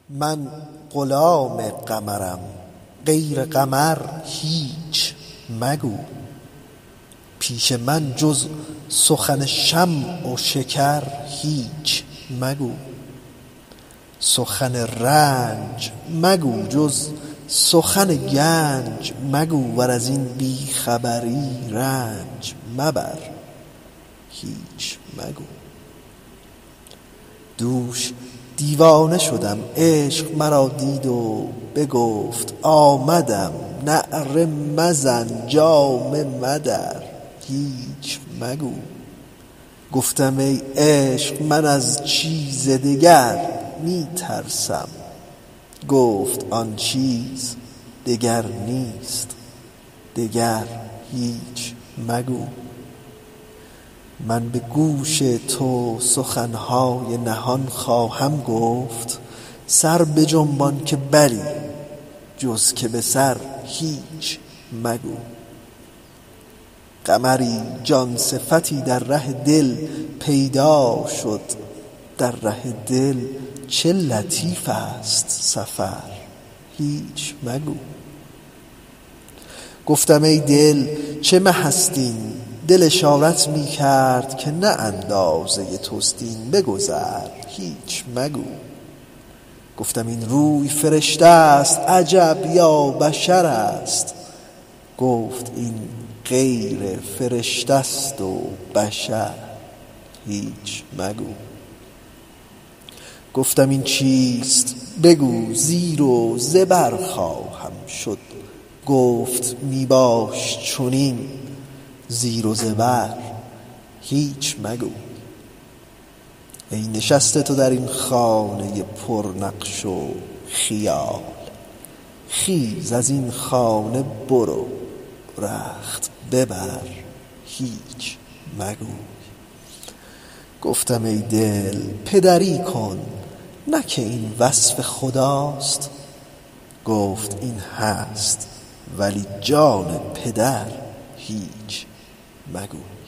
من غلام قمرم، غیر قمر هیچ مگو. پیش من جز سخن شمع و شکر هیچ مگو. سخن رنج مگو جز سخن گنج مگو، ور از این بی خبری رنج مبر هیچ مگو. دوش دیوانه شدم، عشق مرا دید و بگفت آمدم، نعره مزن جامه مدر هیچ مگو. گفتم ای عشق من از چیز دگر می ترسم، گفت آن چیز دگر نیست، دگر هیچ مگو. من به گوش تو سخنهای نهان خواهم گفت، سر بجنبان که بلی، جز که به سر هیچ مگو. قمری جان صفتی در ره دل پیدا شد، در ره دل چه لطیف است سفر هیچ مگو. گفتم ای دل چه مه است این، دل اشارت می کرد که نه اندازه توست این، بگذر هیچ مگو. گفتم این روی فرشته است، عجب یا بشر است، گفت این غیر فرشته است و بشر هیچ مگو. گفتم این چیست بگو، زیر و زبر خواهم شد، گفت می باش چنین، زیر و زبر هیچ مگو. ای نشسته تو در این خانه پر نقش و خیال، خیز از این خانه برو، رخت ببر هیچ مگو. گفتم ای دل پدری کن، نه که این وصف خداست، گفت این هست ولی جان پدر هیچ مگو.